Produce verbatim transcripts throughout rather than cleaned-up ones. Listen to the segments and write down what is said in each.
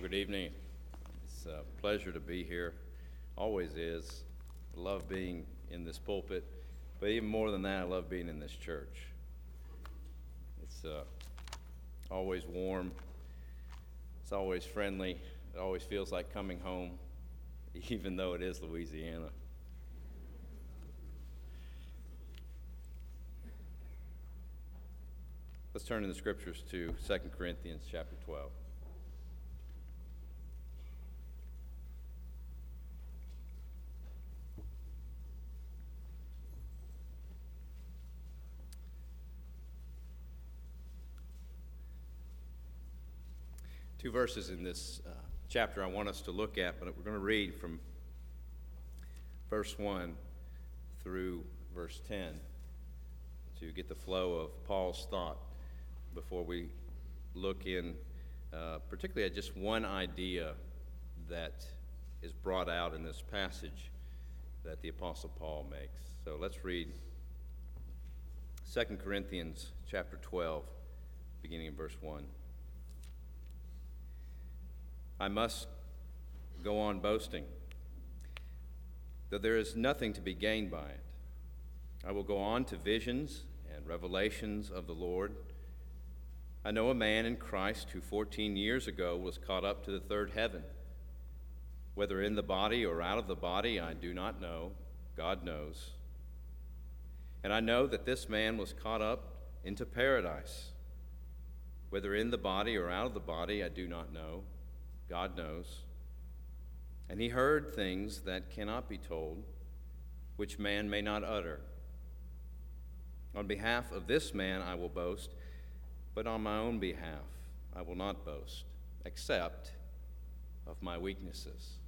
good evening. It's a pleasure to be here. Always is. I love being in this pulpit, but even more than that, I love being in this church. It's uh, always warm. It's always friendly. It always feels like coming home, even though it is Louisiana. Let's turn in the scriptures to Second Corinthians chapter twelve. Two verses in this uh, chapter I want us to look at, but we're going to read from verse one through verse ten to get the flow of Paul's thought before we look in uh, particularly at just one idea that is brought out in this passage that the Apostle Paul makes. So let's read Second Corinthians chapter twelve, beginning in verse one. I must go on boasting, though there is nothing to be gained by it. I will go on to visions and revelations of the Lord. I know a man in Christ who fourteen years ago was caught up to the third heaven. Whether in the body or out of the body, I do not know. God knows. And I know that this man was caught up into paradise. Whether in the body or out of the body, I do not know. God knows. And he heard things that cannot be told, which man may not utter. On behalf of this man I will boast, but on my own behalf I will not boast, except of my weaknesses.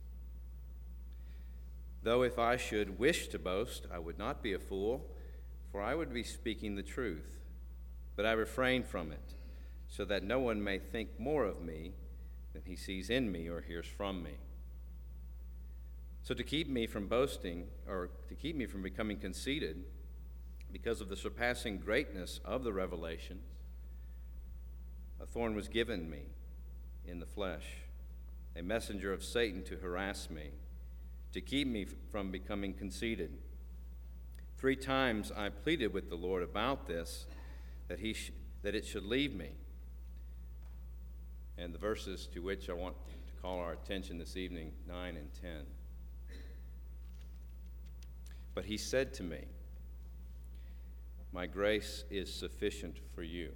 Though if I should wish to boast, I would not be a fool, for I would be speaking the truth. But I refrain from it, so that no one may think more of me than he sees in me or hears from me. So to keep me from boasting, or to keep me from becoming conceited, because of the surpassing greatness of the revelations, a thorn was given me in the flesh, a messenger of Satan to harass me, to keep me from becoming conceited. Three times I pleaded with the Lord about this, that he sh- that it should leave me. And the verses to which I want to call our attention this evening, nine and ten. But he said to me, my grace is sufficient for you,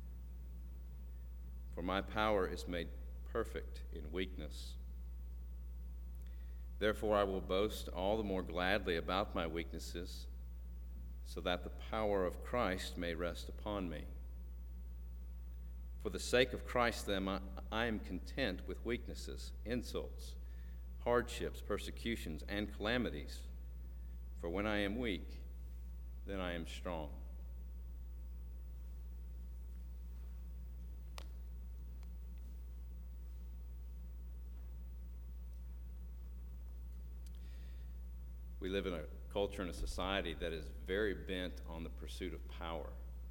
for my power is made perfect in weakness. Therefore I will boast all the more gladly about my weaknesses, so that the power of Christ may rest upon me. For the sake of Christ, then, I, I am content with weaknesses, insults, hardships, persecutions, and calamities. For when I am weak, then I am strong. We live in a culture and a society that is very bent on the pursuit of power,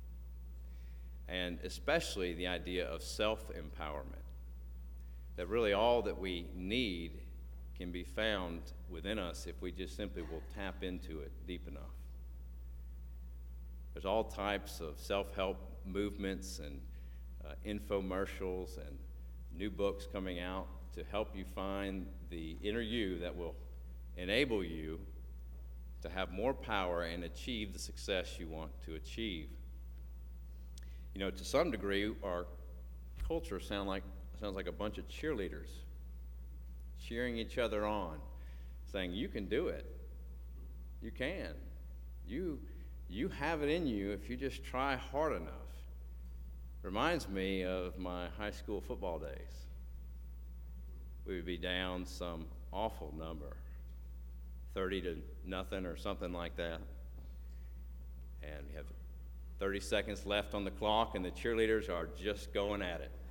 and especially the idea of self-empowerment, that really all that we need can be found within us if we just simply will tap into it deep enough. There's all types of self-help movements and uh, infomercials and new books coming out to help you find the inner you that will enable you to have more power and achieve the success you want to achieve. You know, to some degree, our culture sound like, sounds like a bunch of cheerleaders cheering each other on, saying, you can do it. You can. You, you have it in you if you just try hard enough. Reminds me of my high school football days. We would be down some awful number, thirty to nothing or something like that. And we have thirty seconds left on the clock, and the cheerleaders are just going at it.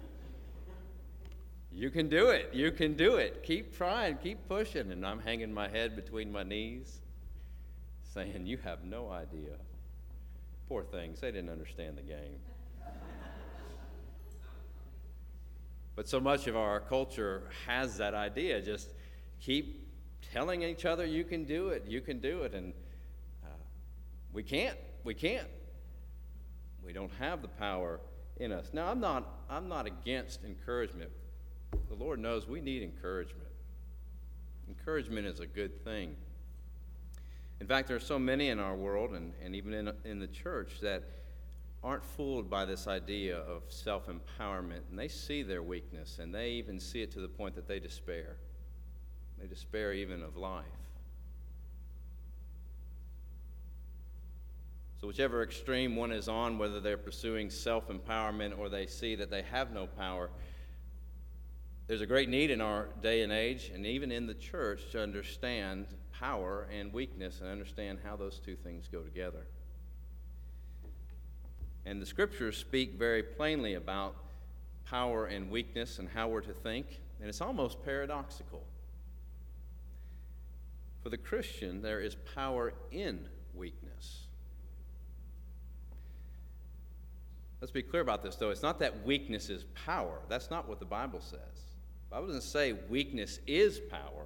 You can do it. You can do it. Keep trying. Keep pushing. And I'm hanging my head between my knees, saying, you have no idea. Poor things. They didn't understand the game. But so much of our culture has that idea. Just keep telling each other you can do it, you can do it, and uh, we can't, we can't. We don't have the power in us. Now, I'm not, I'm not against encouragement. The Lord knows we need encouragement. Encouragement is a good thing. In fact, there are so many in our world, and, and even in, in the church, that aren't fooled by this idea of self-empowerment, and they see their weakness, and they even see it to the point that they despair. They despair even of life. So whichever extreme one is on, whether they're pursuing self-empowerment or they see that they have no power, there's a great need in our day and age, and even in the church, to understand power and weakness and understand how those two things go together. And the scriptures speak very plainly about power and weakness and how we're to think, and it's almost paradoxical. For the Christian, there is power in weakness. Let's be clear about this, though. It's not that weakness is power. That's not what the Bible says. The Bible doesn't say weakness is power.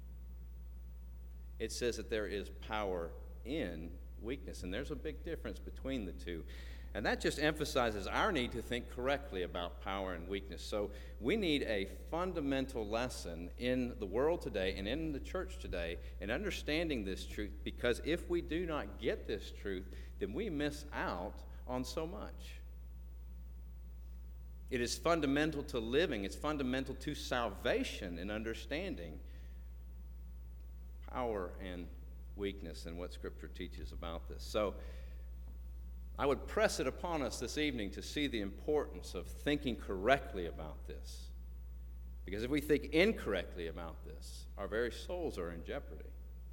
It says that there is power in weakness, and there's a big difference between the two. And that just emphasizes our need to think correctly about power and weakness. So we need a fundamental lesson in the world today and in the church today in understanding this truth, because if we do not get this truth, then we miss out on so much. It is fundamental to living. It's fundamental to salvation and understanding power and weakness and what Scripture teaches about this. So I would press it upon us this evening to see the importance of thinking correctly about this. Because if we think incorrectly about this, our very souls are in jeopardy.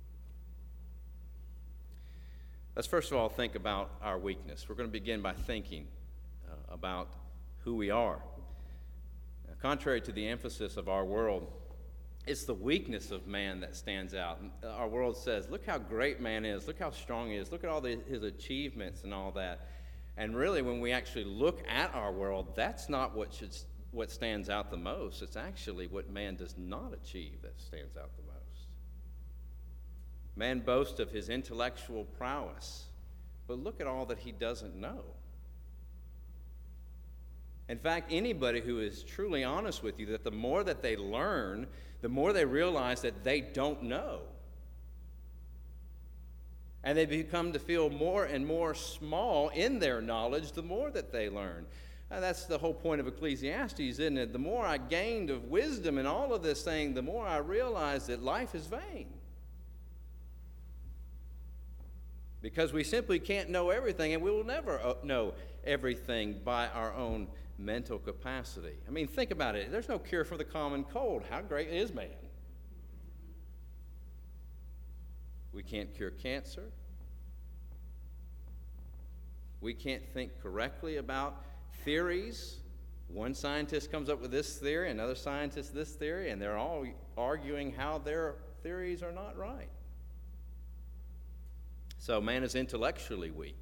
Let's first of all think about our weakness. We're going to begin by thinking uh, about who we are. Now, contrary to the emphasis of our world, it's the weakness of man that stands out. Our world says, look how great man is, look how strong he is, look at all the, his achievements and all that. And really, when we actually look at our world, that's not what should, what stands out the most. It's actually what man does not achieve that stands out the most. Man boasts of his intellectual prowess, but look at all that he doesn't know. In fact, anybody who is truly honest with you, that the more that they learn, the more they realize that they don't know. And they become to feel more and more small in their knowledge the more that they learn. Now, that's the whole point of Ecclesiastes, isn't it? The more I gained of wisdom and all of this thing, the more I realized that life is vain. Because we simply can't know everything, and we will never know everything by our own mental capacity. I mean, think about it. There's no cure for the common cold. How great is man? We can't cure cancer. We can't think correctly about theories. One scientist comes up with this theory, another scientist this theory, and they're all arguing how their theories are not right. So man is intellectually weak.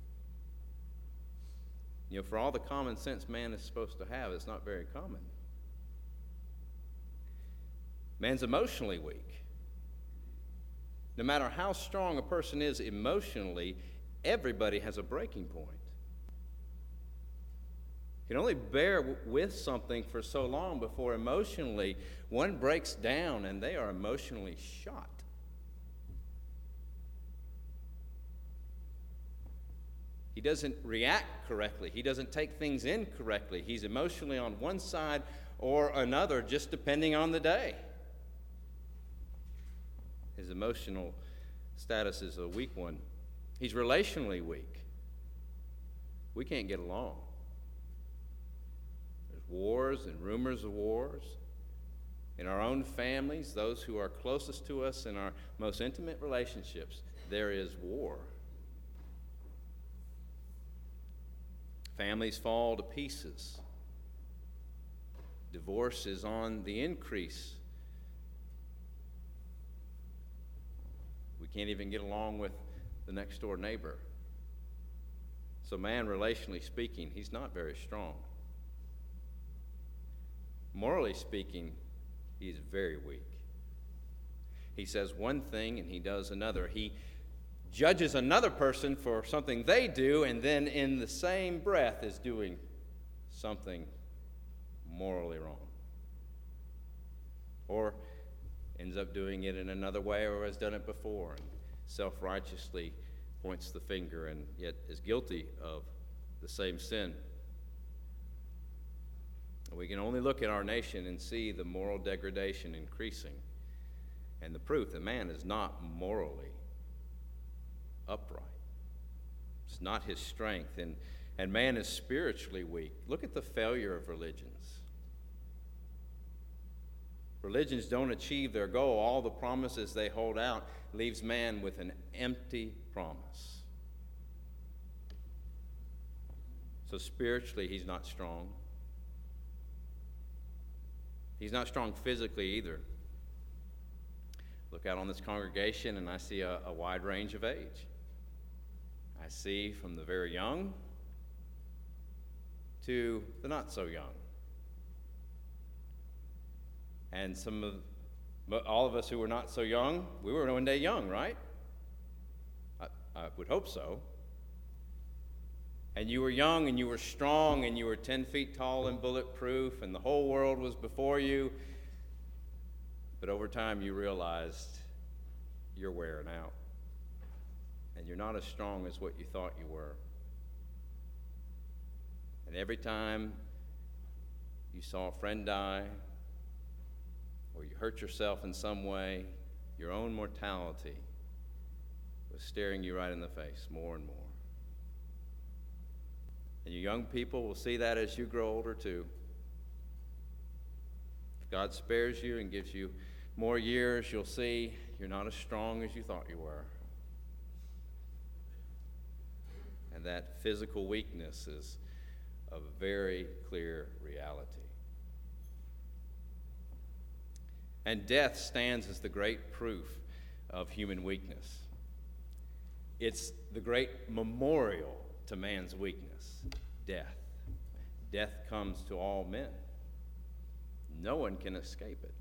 You know, for all the common sense man is supposed to have, it's not very common. Man's emotionally weak. No matter how strong a person is emotionally, everybody has a breaking point. You can only bear w- with something for so long before emotionally one breaks down and they are emotionally shot. He doesn't react correctly. He doesn't take things in correctly. He's emotionally on one side or another, just depending on the day. His emotional status is a weak one. He's relationally weak. We can't get along. There's wars and rumors of wars. In our own families, those who are closest to us in our most intimate relationships, there is war. Families fall to pieces. Divorce is on the increase. We can't even get along with the next door neighbor. So man, relationally speaking, he's not very strong. Morally speaking, he's very weak. He says one thing and he does another. He judges another person for something they do, and then in the same breath is doing something morally wrong. Or ends up doing it in another way, or has done it before, and self-righteously points the finger and yet is guilty of the same sin. We can only look at our nation and see the moral degradation increasing, and the proof that man is not morally upright. It's not his strength, and, and man is spiritually weak. Look at the failure of religions. Religions don't achieve their goal. All the promises they hold out leaves man with an empty promise. So spiritually, he's not strong. He's not strong physically either. Look out on this congregation and I see a, a wide range of age. I see from the very young to the not so young. And some of, all of us who were not so young, we were one day young, right? I, I would hope so. And you were young and you were strong and you were ten feet tall and bulletproof and the whole world was before you. But over time you realized you're wearing out. And you're not as strong as what you thought you were. And every time you saw a friend die, or you hurt yourself in some way, your own mortality was staring you right in the face more and more. And you young people will see that as you grow older too. If God spares you and gives you more years, you'll see you're not as strong as you thought you were. And that physical weakness is a very clear reality. And death stands as the great proof of human weakness. It's the great memorial to man's weakness, death. Death comes to all men. No one can escape it.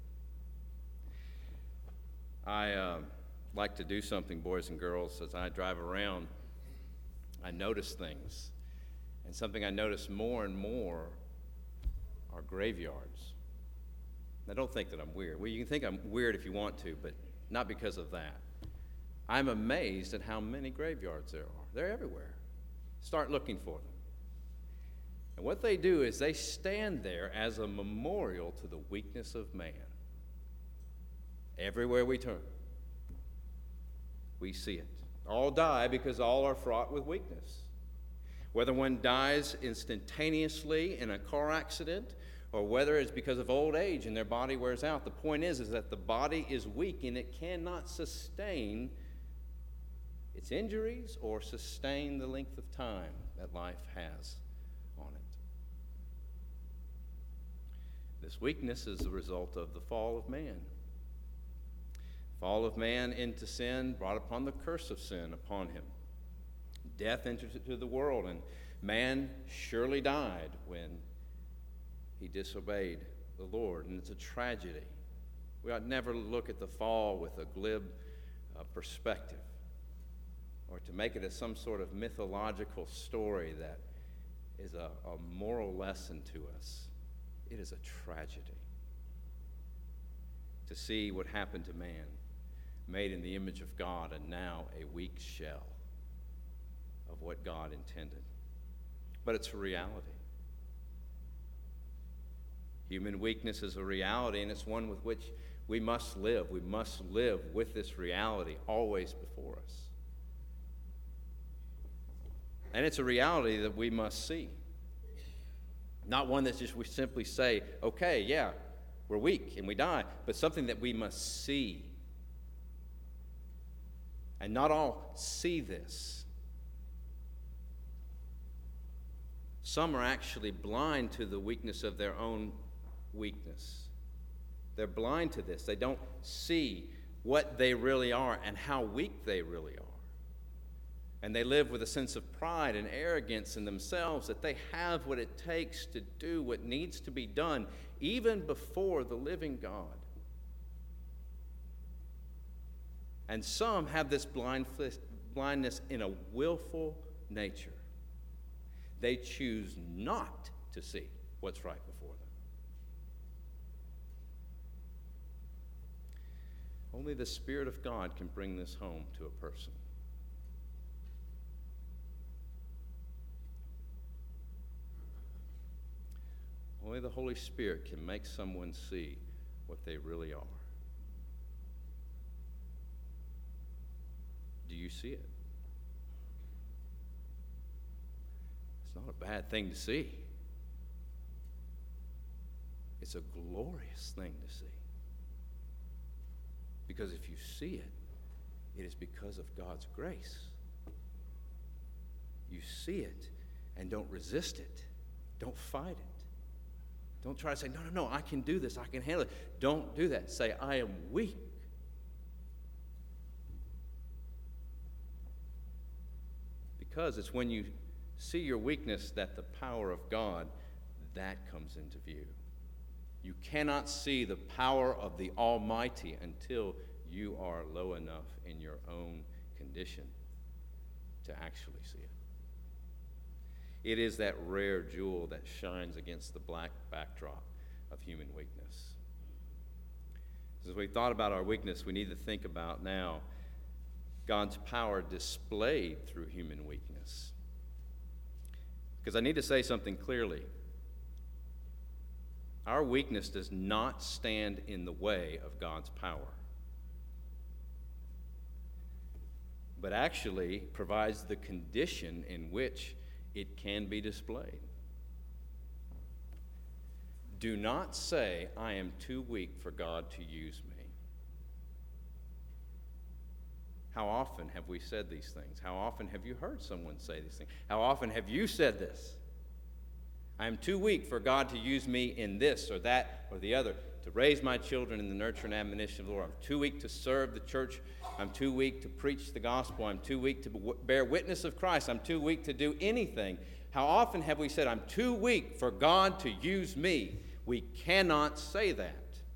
I uh, like to do something, boys and girls, as I drive around. I notice things. And something I notice more and more are graveyards. Now, don't think that I'm weird. Well, you can think I'm weird if you want to, but not because of that. I'm amazed at how many graveyards there are. They're everywhere. Start looking for them. And what they do is they stand there as a memorial to the weakness of man. Everywhere we turn, we see it. All die because all are fraught with weakness. Whether one dies instantaneously in a car accident or whether it's because of old age and their body wears out, the point is, is that the body is weak and it cannot sustain its injuries or sustain the length of time that life has on it. This weakness is the result of the fall of man. Fall of man into sin brought upon the curse of sin upon him. Death entered into the world, and man surely died when he disobeyed the Lord, and it's a tragedy. We ought never look at the fall with a glib uh, perspective or to make it as some sort of mythological story that is a, a moral lesson to us. It is a tragedy to see what happened to man, made in the image of God and now a weak shell of what God intended. But it's a reality. Human weakness is a reality, and it's one with which we must live. We must live with this reality always before us. And it's a reality that we must see. Not one that just we simply say, okay, yeah, we're weak and we die, but something that we must see. And not all see this. Some are actually blind to the weakness of their own weakness. They're blind to this. They don't see what they really are and how weak they really are. And they live with a sense of pride and arrogance in themselves that they have what it takes to do what needs to be done, even before the living God. And some have this blind, blindness in a willful nature. They choose not to see what's right before them. Only the Spirit of God can bring this home to a person. Only the Holy Spirit can make someone see what they really are. Do you see it? It's not a bad thing to see. It's a glorious thing to see. Because if you see it, it is because of God's grace. You see it and don't resist it. Don't fight it. Don't try to say, no, no, no, I can do this. I can handle it. Don't do that. Say, I am weak. Because it's when you see your weakness that the power of God, that comes into view. You cannot see the power of the Almighty until you are low enough in your own condition to actually see it. It is that rare jewel that shines against the black backdrop of human weakness. As we thought about our weakness, we need to think about now God's power displayed through human weakness. Because I need to say something clearly. Our weakness does not stand in the way of God's power, but actually provides the condition in which it can be displayed. Do not say, I am too weak for God to use me. How often have we said these things? How often have you heard someone say these things? How often have you said this? I am too weak for God to use me in this or that or the other, to raise my children in the nurture and admonition of the Lord. I'm too weak to serve the church. I'm too weak to preach the gospel. I'm too weak to bear witness of Christ. I'm too weak to do anything. How often have we said, I'm too weak for God to use me? We cannot say that.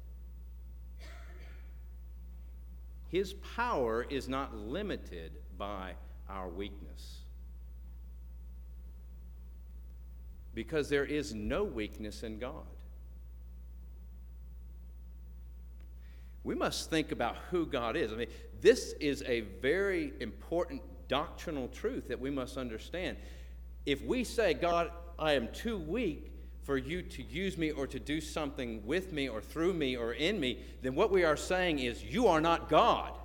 His power is not limited by our weakness. Because there is no weakness in God. We must think about who God is. I mean, this is a very important doctrinal truth that we must understand. If we say, God, I am too weak for you to use me or to do something with me or through me or in me, then what we are saying is, you are not God.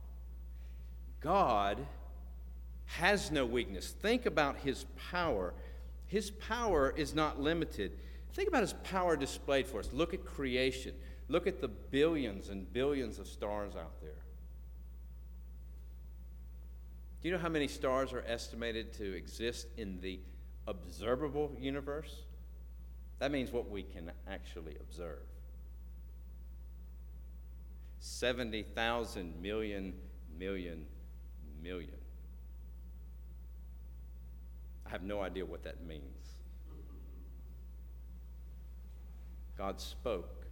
God has no weakness. Think about his power. His power is not limited. Think about his power displayed for us. Look at creation. Look at the billions and billions of stars out there. Do you know how many stars are estimated to exist in the observable universe? That means what we can actually observe. seventy thousand million, million, million. I have no idea what that means. God spoke.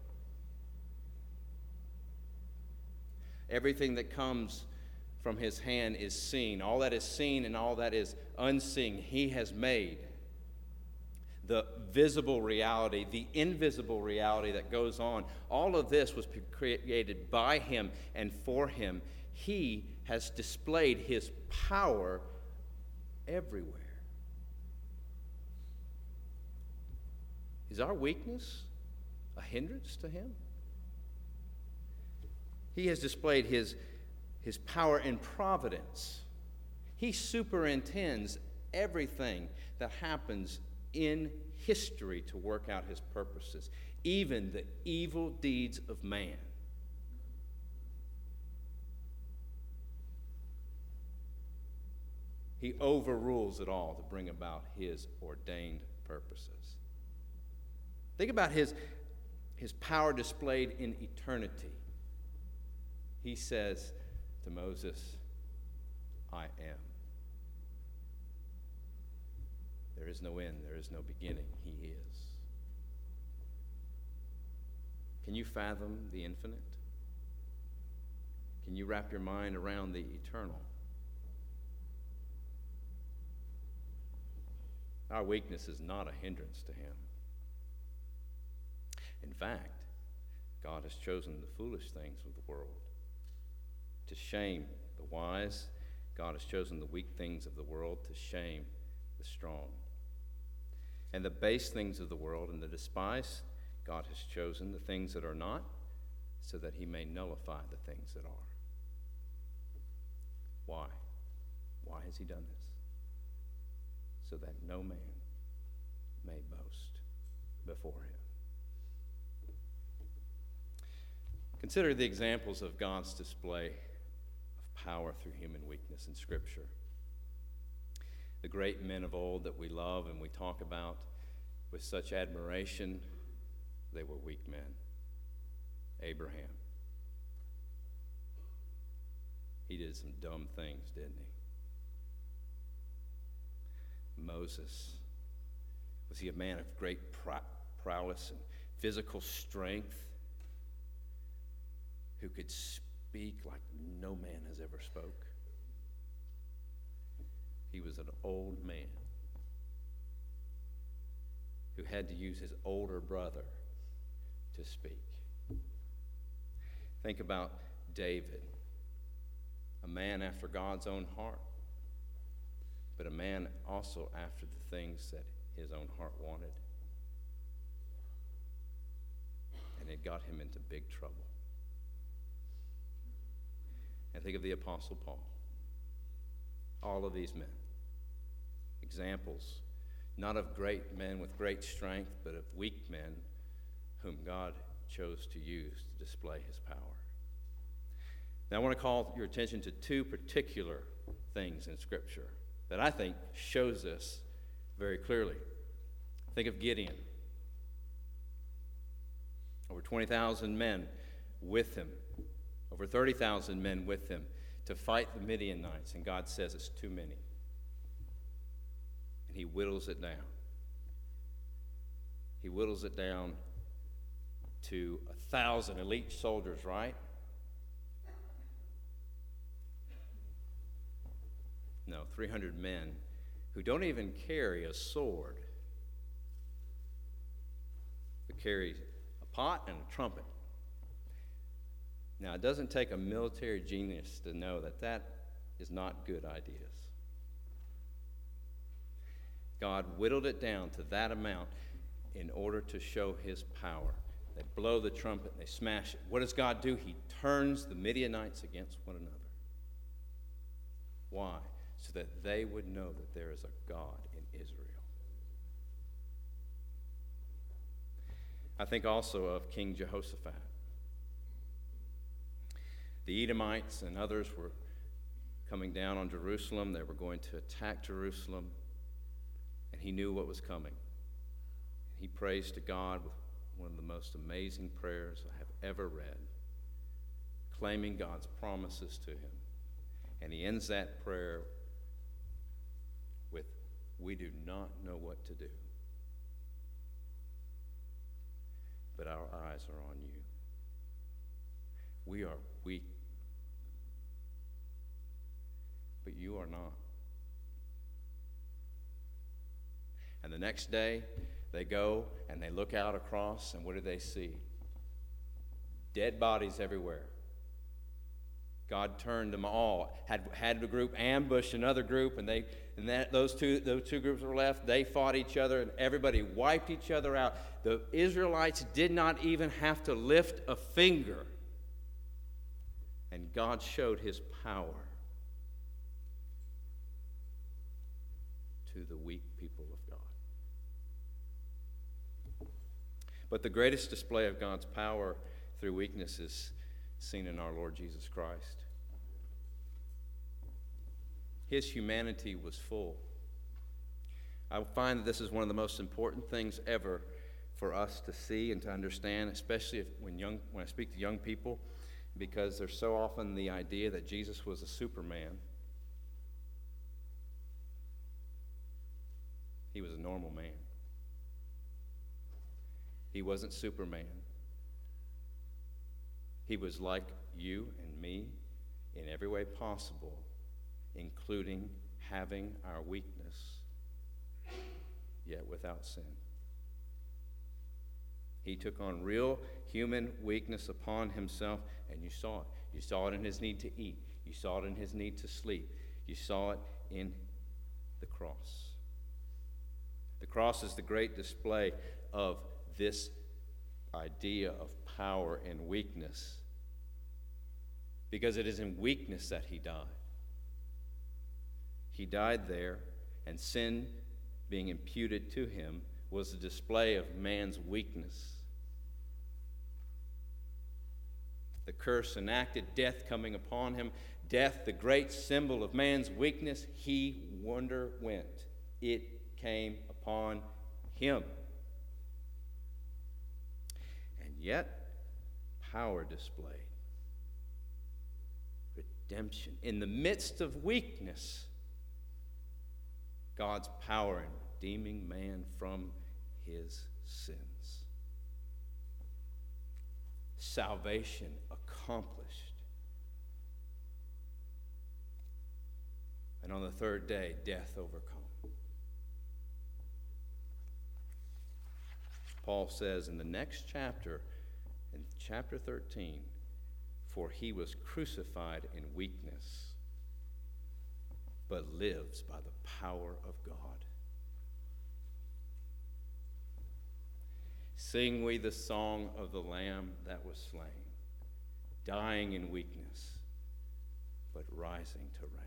Everything that comes from his hand is seen. All that is seen and all that is unseen, he has made. The visible reality, the invisible reality that goes on, all of this was created by him and for him. He has displayed his power everywhere. Is our weakness a hindrance to him? He has displayed his, his power in providence. He superintends everything that happens in history to work out his purposes, even the evil deeds of man. He overrules it all to bring about his ordained purposes. Think about his, his power displayed in eternity. He says to Moses, I am. There is no end. There is no beginning. He is. Can you fathom the infinite? Can you wrap your mind around the eternal? Our weakness is not a hindrance to him. In fact, God has chosen the foolish things of the world to shame the wise. God has chosen the weak things of the world to shame the strong. And the base things of the world and the despised, God has chosen the things that are not, so that he may nullify the things that are. Why? Why has he done this? So that no man may boast before him. Consider the examples of God's display of power through human weakness in Scripture. The great men of old that we love and we talk about with such admiration, they were weak men. Abraham. He did some dumb things, didn't he? Moses. Was he a man of great prowess and physical strength who could speak like no man has ever spoke? He was an old man who had to use his older brother to speak. Think about David, a man after God's own heart, but a man also after the things that his own heart wanted. And it got him into big trouble. And think of the Apostle Paul. All of these men, examples, not of great men with great strength, but of weak men whom God chose to use to display his power. Now I want to call your attention to two particular things in Scripture that I think shows this very clearly. Think of Gideon. Over twenty thousand men with him, over thirty thousand men with him to fight the Midianites, and God says it's too many. And he whittles it down. He whittles it down to a thousand elite soldiers, right? No, three hundred men who don't even carry a sword, but carry a pot and a trumpet. Now, it doesn't take a military genius to know that that is not good ideas. God whittled it down to that amount in order to show his power. They blow the trumpet and they smash it. What does God do? He turns the Midianites against one another. Why? So that they would know that there is a God in Israel. I think also of King Jehoshaphat. The Edomites and others were coming down on Jerusalem. They were going to attack Jerusalem, and he knew what was coming. He prays to God with one of the most amazing prayers I have ever read, claiming God's promises to him. And he ends that prayer with, "We do not know what to do, but our eyes are on you. We are weak, but you are not." And the next day, they go and they look out across, and what do they see? Dead bodies everywhere. God turned them all. Had had a group ambush another group, and they and that those two those two groups were left. They fought each other, and everybody wiped each other out. The Israelites did not even have to lift a finger, and God showed his power to the weak people of God. But the greatest display of God's power through weakness is seen in our Lord Jesus Christ. His humanity was full. I find that this is one of the most important things ever for us to see and to understand, especially if, when young when I speak to young people, because there's so often the idea that Jesus was a Superman. He was a normal man. He wasn't Superman. He was like you and me in every way possible, including having our weakness, yet without sin. He took on real human weakness upon himself, and you saw it. You saw it in his need to eat. You saw it in his need to sleep. You saw it in the cross. The cross is the great display of this idea of power and weakness, because it is in weakness that he died. He died there, and sin being imputed to him was a display of man's weakness. The curse enacted, death coming upon him. Death, the great symbol of man's weakness, he underwent. It came upon him. And yet, power displayed. Redemption. In the midst of weakness, God's power in redeeming man from his sins. Salvation accomplished. And on the third day, death overcome. Paul says in the next chapter, in chapter thirteen, for he was crucified in weakness, but lives by the power of God. Sing we the song of the Lamb that was slain, dying in weakness, but rising to reign.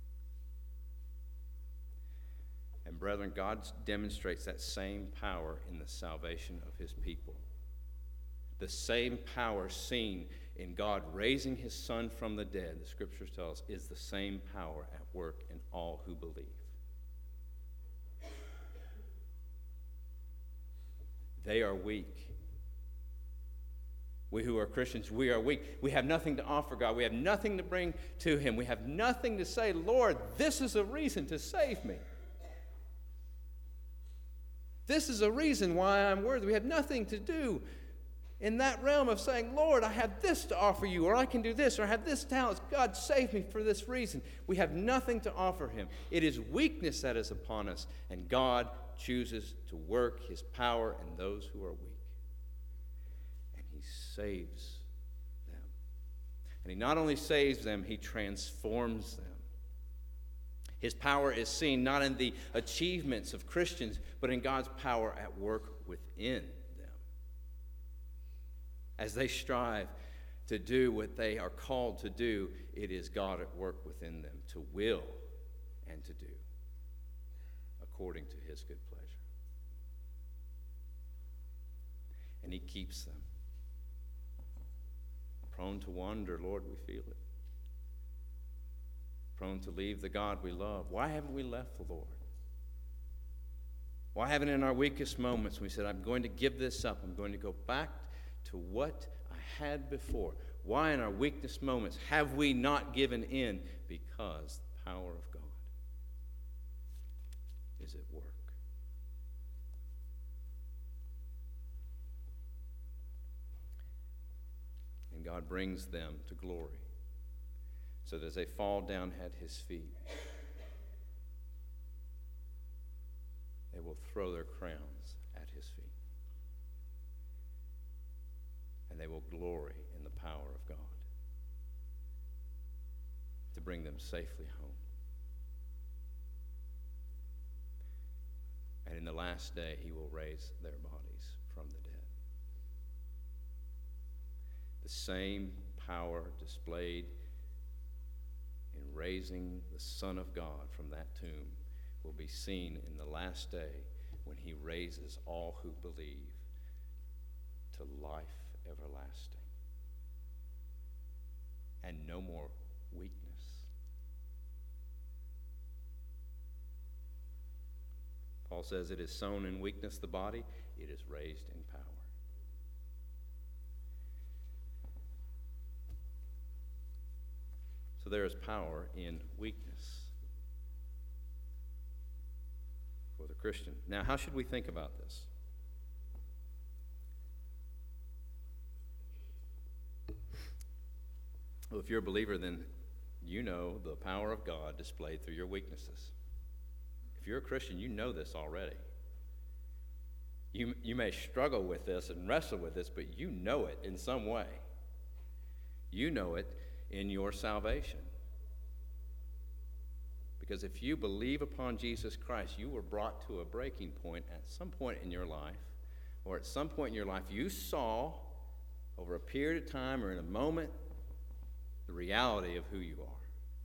And brethren, God demonstrates that same power in the salvation of his people. The same power seen in God raising his Son from the dead, the Scriptures tell us, is the same power at work in all who believe. They are weak. We who are Christians, we are weak. We have nothing to offer God. We have nothing to bring to him. We have nothing to say, Lord, this is a reason to save me. This is a reason why I'm worthy. We have nothing to do in that realm of saying, Lord, I have this to offer you, or I can do this, or I have this talent. God, save me for this reason. We have nothing to offer him. It is weakness that is upon us, and God chooses to work his power in those who are weak. And he saves them. And he not only saves them, he transforms them. His power is seen not in the achievements of Christians, but in God's power at work within them. As they strive to do what they are called to do, it is God at work within them to will and to do according to his good pleasure. And he keeps them. Prone to wander, Lord, we feel it. Prone to leave the God we love. Why haven't we left the Lord? Why haven't in our weakest moments we said, I'm going to give this up. I'm going to go back to what I had before? Why in our weakest moments have we not given in? Because the power of God is at work. And God brings them to glory. So that as they fall down at his feet, they will throw their crowns at his feet. And they will glory in the power of God to bring them safely home. And in the last day, he will raise their bodies from the dead. The same power displayed in raising the Son of God from that tomb will be seen in the last day when he raises all who believe to life everlasting. And no more weakness. Paul says it is sown in weakness, the body, it is raised in power. So there is power in weakness. for the Christian. Now, how should we think about this? Well, if you're a believer, then you know the power of God displayed through your weaknesses. If you're a Christian, you know this already. You, you may struggle with this and wrestle with this, but you know it in some way. You know it in your salvation. Because if you believe upon Jesus Christ, you were brought to a breaking point at some point in your life, or at some point in your life, you saw over a period of time or in a moment the reality of who you are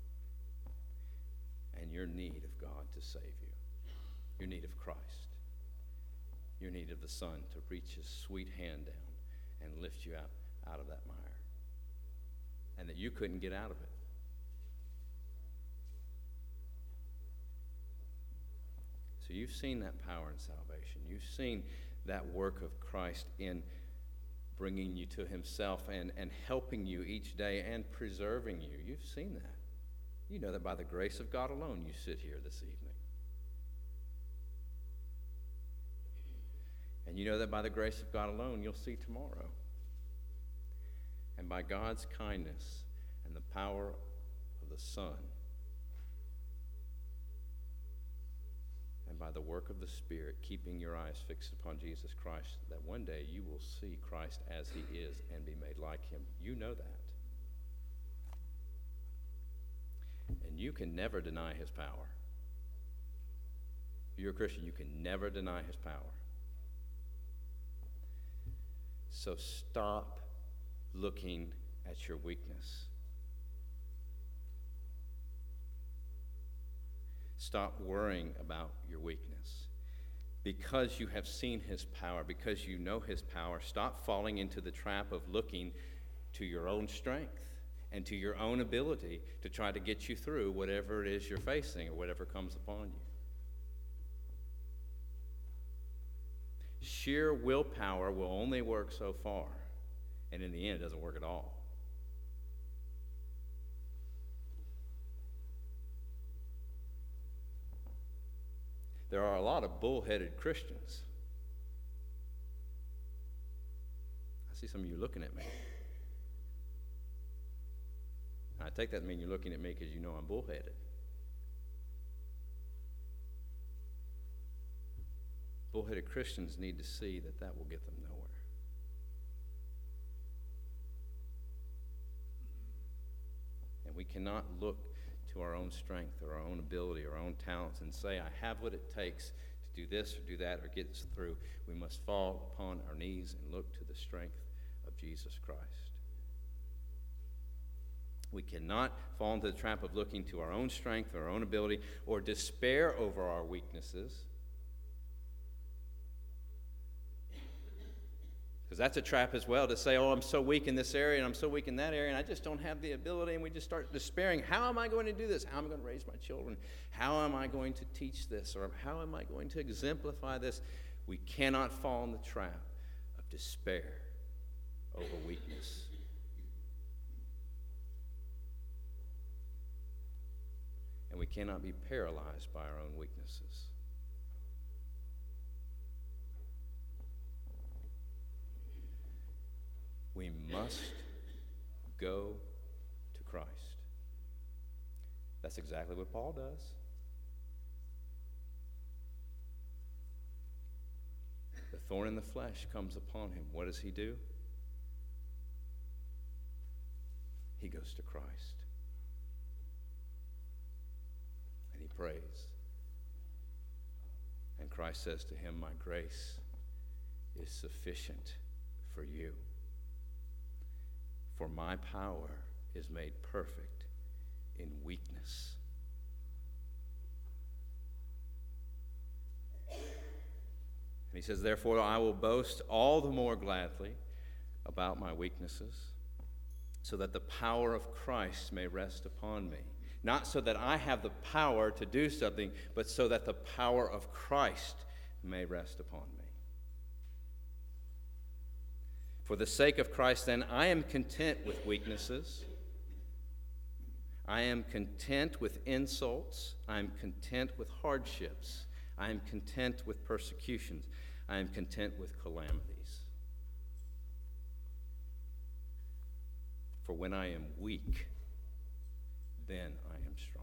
and your need of God to save you, your need of Christ, your need of the Son to reach his sweet hand down and lift you out, out of that mire, and that you couldn't get out of it. So you've seen that power in salvation. You've seen that work of Christ in bringing you to himself and, and helping you each day and preserving you. You've seen that. You know that by the grace of God alone you sit here this evening. And you know that by the grace of God alone you'll see tomorrow. And by God's kindness and the power of the Son, and by the work of the Spirit, keeping your eyes fixed upon Jesus Christ, that one day you will see Christ as he is and be made like him. You know that. And you can never deny his power. If you're a Christian, you can never deny his power. So stop looking at your weakness. Stop worrying about your weakness. Because you have seen his power, because you know his power, stop falling into the trap of looking to your own strength and to your own ability to try to get you through whatever it is you're facing or whatever comes upon you. Sheer willpower will only work so far, and in the end, it doesn't work at all. There are a lot of bullheaded Christians. I see some of you looking at me. I take that to mean you're looking at me because you know I'm bullheaded. Bullheaded Christians need to see that that will get them nowhere. And we cannot look to our own strength or our own ability or our own talents and say, I have what it takes to do this or do that or get us through. We must fall upon our knees and look to the strength of Jesus Christ. We cannot fall into the trap of looking to our own strength or our own ability or despair over our weaknesses. Because that's a trap as well, to say, oh, I'm so weak in this area and I'm so weak in that area and I just don't have the ability, and we just start despairing. How am I going to do this? How am I going to raise my children? How am I going to teach this? Or how am I going to exemplify this? We cannot fall in the trap of despair over weakness. And we cannot be paralyzed by our own weaknesses. We must go to Christ. That's exactly what Paul does. The thorn in the flesh comes upon him. What does he do? He goes to Christ. And he prays. And Christ says to him, my grace is sufficient for you. For my power is made perfect in weakness. And he says, therefore, I will boast all the more gladly about my weaknesses, so that the power of Christ may rest upon me. Not so that I have the power to do something, but so that the power of Christ may rest upon me. For the sake of Christ, then, I am content with weaknesses. I am content with insults. I am content with hardships. I am content with persecutions. I am content with calamities. For when I am weak, then I am strong.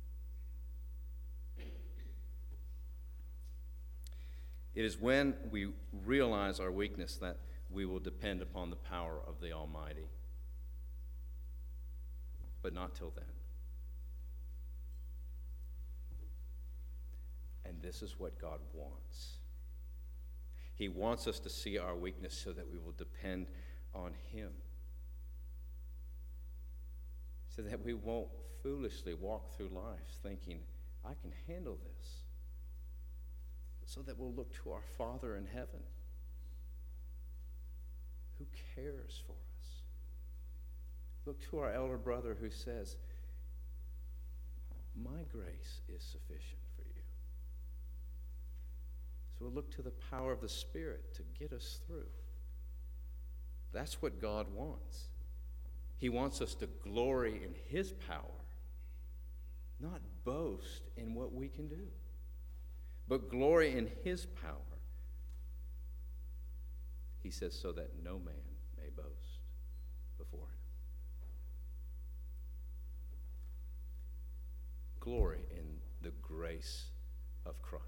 It is when we realize our weakness that we will depend upon the power of the Almighty. But not till then. And this is what God wants. He wants us to see our weakness so that we will depend on Him. So that we won't foolishly walk through life thinking, I can handle this. So that we'll look to our Father in heaven, who cares for us. Look to our elder brother who says, my grace is sufficient for you. So we'll look to the power of the Spirit to get us through. That's what God wants. He wants us to glory in His power, not boast in what we can do, but glory in His power. He says, so that no man may boast before Him. Glory in the grace of Christ.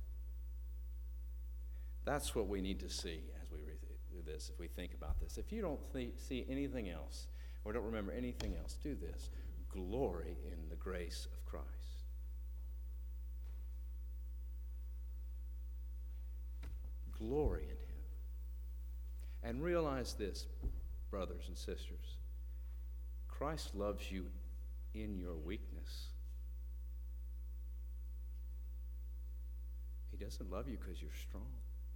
That's what we need to see as we read this, if we think about this. If you don't th- see anything else, or don't remember anything else, do this. Glory in the grace of Christ. Glory in Him. And realize this, brothers and sisters. Christ loves you in your weakness. He doesn't love you because you're strong.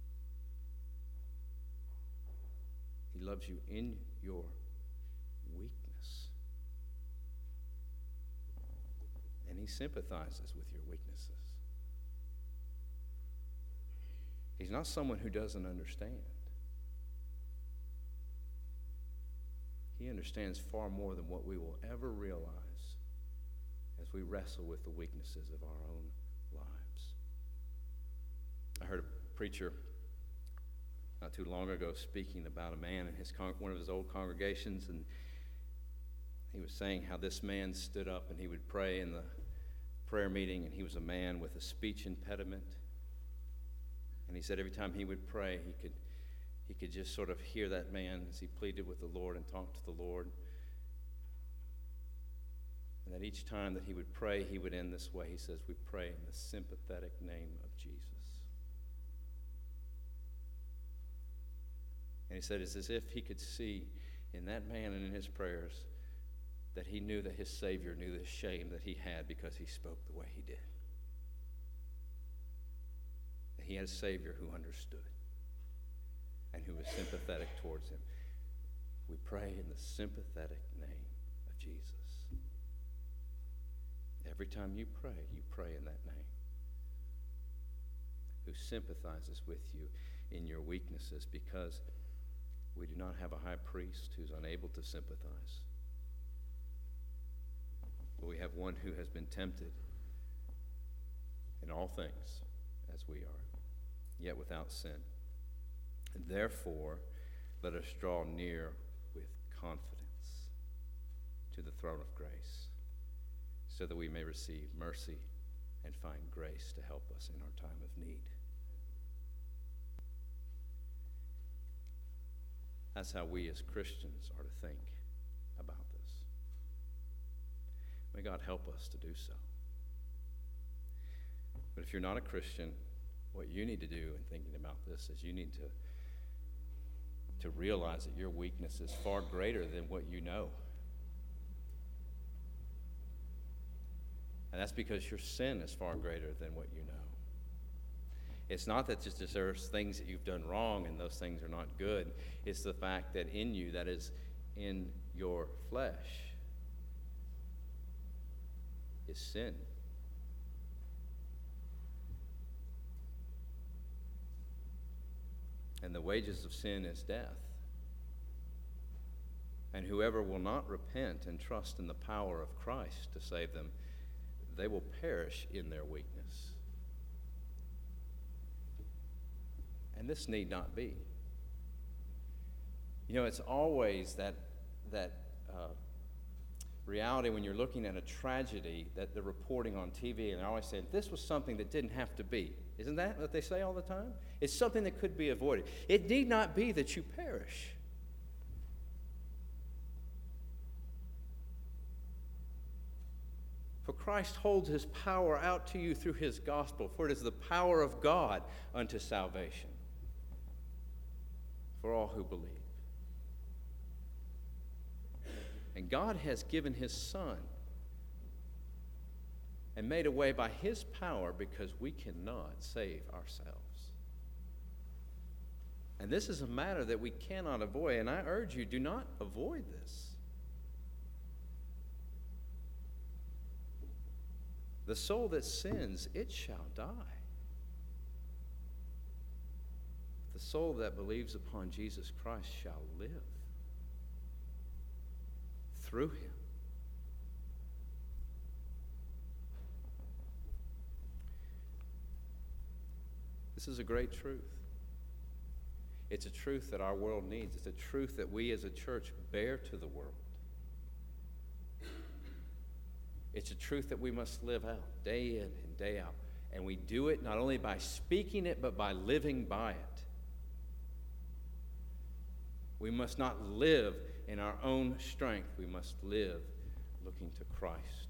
He loves you in your weakness. And He sympathizes with your weaknesses. He's not someone who doesn't understand. He understands far more than what we will ever realize as we wrestle with the weaknesses of our own lives. I heard a preacher not too long ago speaking about a man in his con- one of his old congregations, and he was saying how this man stood up and he would pray in the prayer meeting, and he was a man with a speech impediment. And he said every time he would pray, he could he could just sort of hear that man as he pleaded with the Lord and talked to the Lord. And that each time that he would pray, he would end this way. He says, we pray in the sympathetic name of Jesus. And he said, it's as if he could see in that man and in his prayers that he knew that his Savior knew the shame that he had because he spoke the way he did. That he had a Savior who understood and who was sympathetic towards him. We pray in the sympathetic name of Jesus. Every time you pray, you pray in that name. Who sympathizes with you in your weaknesses, because we do not have a high priest who's unable to sympathize. But we have one who has been tempted in all things as we are, yet without sin. And therefore, let us draw near with confidence to the throne of grace, so that we may receive mercy and find grace to help us in our time of need. That's how we as Christians are to think about this. May God help us to do so. But if you're not a Christian, what you need to do in thinking about this is you need to, to realize that your weakness is far greater than what you know. And that's because your sin is far greater than what you know. It's not that just there's things that you've done wrong and those things are not good. It's the fact that in you, that is in your flesh, is sin. And the wages of sin is death. And whoever will not repent and trust in the power of Christ to save them, they will perish in their weakness. this need not be. You know, it's always that, that uh, reality when you're looking at a tragedy that they're reporting on T V, and they're always saying, this was something that didn't have to be. Isn't that what they say all the time? It's something that could be avoided. It need not be that you perish. For Christ holds his power out to you through his gospel, for it is the power of God unto salvation for all who believe. And God has given his Son and made a way by his power because we cannot save ourselves. And this is a matter that we cannot avoid, and I urge you, do not avoid this. The soul that sins, it shall die. The soul that believes upon Jesus Christ shall live through him. This is a great truth. It's a truth that our world needs. It's a truth that we as a church bear to the world. It's a truth that we must live out day in and day out. And we do it not only by speaking it, but by living by it. We must not live in our own strength. We must live looking to Christ.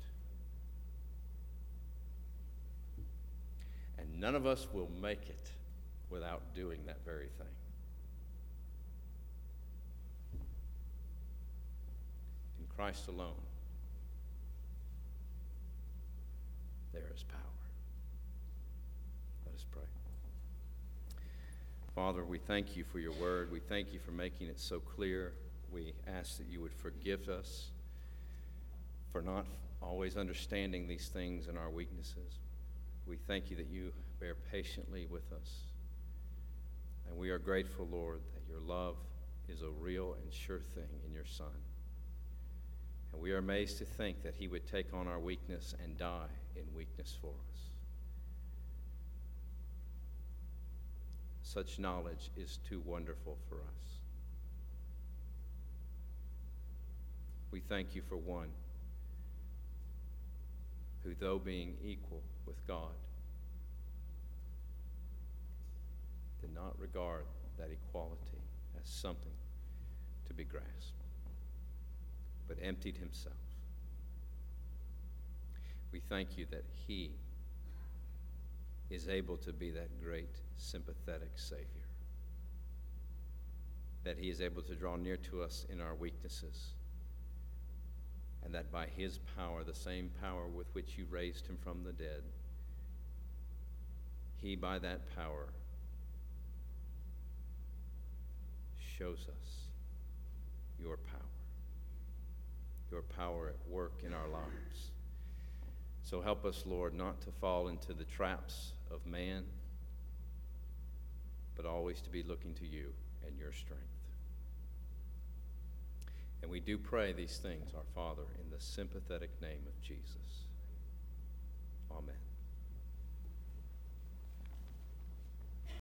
And none of us will make it without doing that very thing. In Christ alone, there is power. Let us pray. Father, we thank you for your word. We thank you for making it so clear. We ask that you would forgive us for not always understanding these things and our weaknesses. We thank you that you bear patiently with us. And we are grateful, Lord, that your love is a real and sure thing in your Son. And we are amazed to think that he would take on our weakness and die in weakness for us. Such knowledge is too wonderful for us. We thank you for one who, though being equal with God, did not regard that equality as something to be grasped, but emptied himself. We thank you that he is able to be that great, sympathetic Savior, that he is able to draw near to us in our weaknesses, and that by his power, the same power with which you raised him from the dead, he by that power shows us your power, your power at work in our lives. So help us, Lord, not to fall into the traps of man, but always to be looking to you and your strength. And we do pray these things, our Father, in the sympathetic name of Jesus. Amen.